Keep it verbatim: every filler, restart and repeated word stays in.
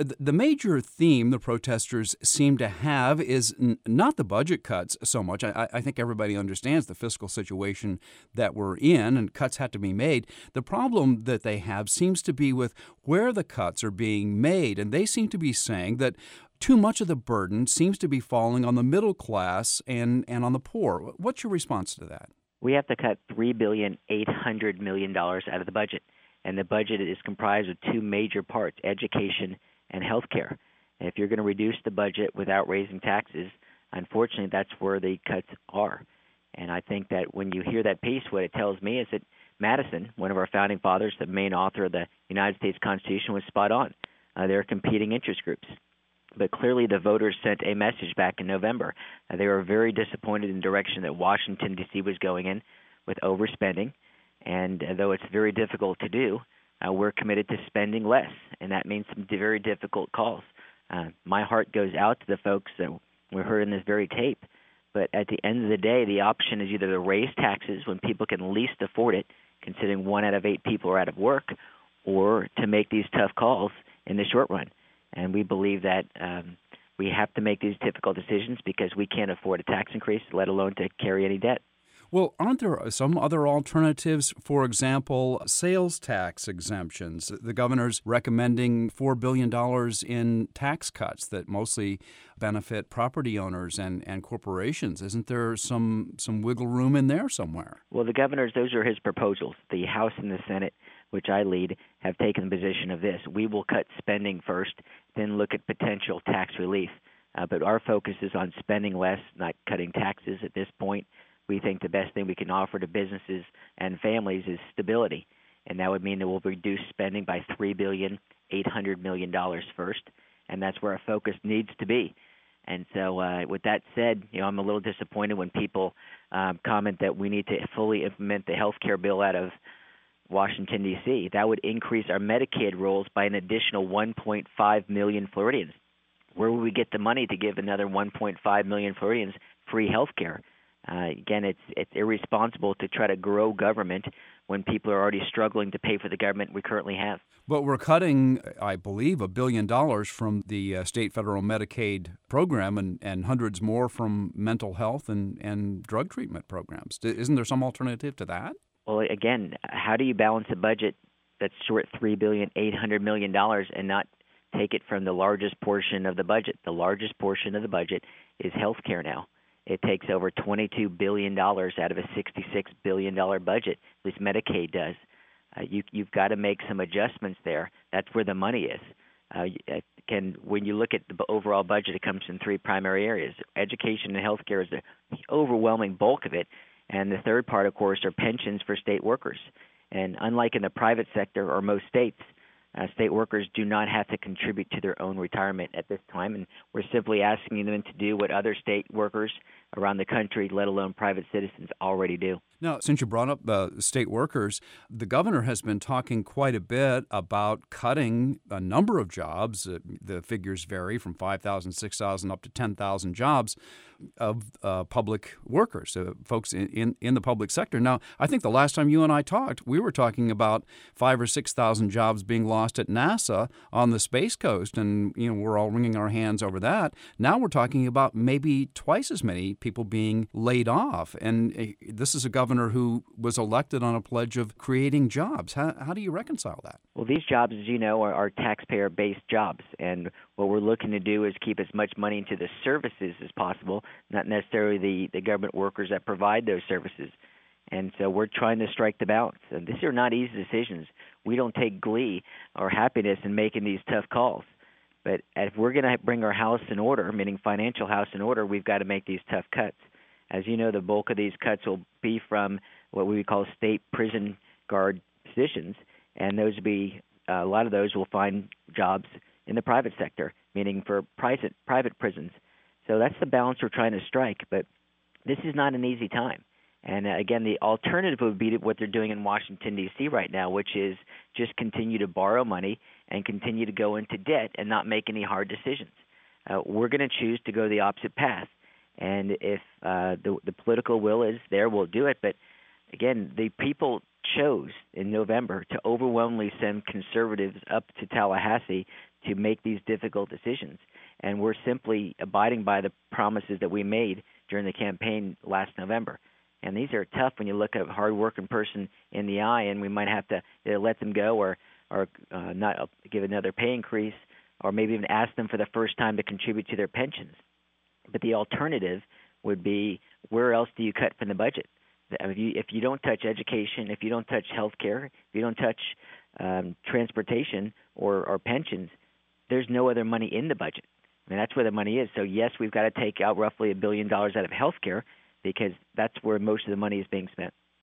th- the major theme the protesters seem to have is n- not the budget cuts so much. I, I think everybody understands the fiscal situation that we're in, and cuts have to be made. The problem that they have seems to be with where the cuts are being made, and they seem to be saying that too much of the burden seems to be falling on the middle class and, and on the poor. What's your response to that? We have to cut three billion eight hundred million dollars out of the budget, and the budget is comprised of two major parts, education and health care. And if you're going to reduce the budget without raising taxes, unfortunately, that's where the cuts are. And I think that when you hear that piece, what it tells me is that Madison, one of our founding fathers, the main author of the United States Constitution, was spot on. Uh, there are competing interest groups. But clearly the voters sent a message back in November. Uh, they were very disappointed in the direction that Washington, D C was going in with overspending. And uh, though it's very difficult to do, uh, we're committed to spending less, and that means some very difficult calls. Uh, my heart goes out to the folks that we heard in this very tape. But at the end of the day, the option is either to raise taxes when people can least afford it, considering one out of eight people are out of work, or to make these tough calls in the short run. And we believe that um, we have to make these difficult decisions because we can't afford a tax increase, let alone to carry any debt. Well, aren't there some other alternatives? For example, sales tax exemptions. The governor's recommending four billion dollars in tax cuts that mostly benefit property owners and, and corporations. Isn't there some, some wiggle room in there somewhere? Well, the governor's, those are his proposals. The House and the Senate, which I lead, have taken the position of this. We will cut spending first, then look at potential tax relief. Uh, but our focus is on spending less, not cutting taxes at this point. We think the best thing we can offer to businesses and families is stability, and that would mean that we'll reduce spending by three billion eight hundred million dollars first, and that's where our focus needs to be. And so uh, with that said, you know, I'm a little disappointed when people um, comment that we need to fully implement the health care bill out of Washington, D C That would increase our Medicaid rolls by an additional one point five million Floridians. Where would we get the money to give another one point five million Floridians free health care? Uh, again, it's it's irresponsible to try to grow government when people are already struggling to pay for the government we currently have. But we're cutting, I believe, a billion dollars from the uh, state federal Medicaid program and, and hundreds more from mental health and, and drug treatment programs. Isn't there some alternative to that? Well, again, how do you balance a budget that's short three billion eight hundred million dollars and not take it from the largest portion of the budget? The largest portion of the budget is health care now. It takes over twenty-two billion dollars out of a sixty-six billion dollars budget. At least Medicaid does. Uh, you, you've got to make some adjustments there. That's where the money is. Uh, can, when you look at the overall budget, it comes in three primary areas. Education and healthcare is the overwhelming bulk of it. And the third part, of course, are pensions for state workers. And unlike in the private sector or most states, Uh, state workers do not have to contribute to their own retirement at this time, and we're simply asking them to do what other state workers around the country, let alone private citizens, already do. Now, since you brought up uh, state workers, the governor has been talking quite a bit about cutting a number of jobs. Uh, the figures vary from five thousand, six thousand, up to ten thousand jobs of uh, public workers, uh, folks in, in, in the public sector. Now, I think the last time you and I talked, we were talking about five or six thousand jobs being lost at NASA on the Space Coast, and you know we're all wringing our hands over that. Now we're talking about maybe twice as many people being laid off, and uh, this is a governor who was elected on a pledge of creating jobs. How, how do you reconcile that? Well, these jobs, as you know, are, are taxpayer-based jobs, and what we're looking to do is keep as much money into the services as possible, not necessarily the, the government workers that provide those services. And so we're trying to strike the balance. And these are not easy decisions. We don't take glee or happiness in making these tough calls. But if we're going to bring our house in order, meaning financial house in order, we've got to make these tough cuts. As you know, the bulk of these cuts will be from what we would call state prison guard positions, and those will be uh, a lot of those will find jobs in the private sector, meaning for private private prisons. So that's the balance we're trying to strike. But this is not an easy time. And uh, again, the alternative would be what they're doing in Washington, D C right now, which is just continue to borrow money and continue to go into debt and not make any hard decisions. Uh, we're going to choose to go the opposite path. And if uh, the, the political will is there, we'll do it. But again, the people chose in November to overwhelmingly send conservatives up to Tallahassee to make these difficult decisions. And we're simply abiding by the promises that we made during the campaign last November. And these are tough when you look at a hard-working person in the eye, and we might have to either let them go or, or uh, not give another pay increase, or maybe even ask them for the first time to contribute to their pensions. But the alternative would be, where else do you cut from the budget? If you, if you don't touch education, if you don't touch health care, if you don't touch um, transportation or, or pensions, there's no other money in the budget. I mean, that's where the money is. So, yes, we've got to take out roughly a billion dollars out of health care because that's where most of the money is being spent.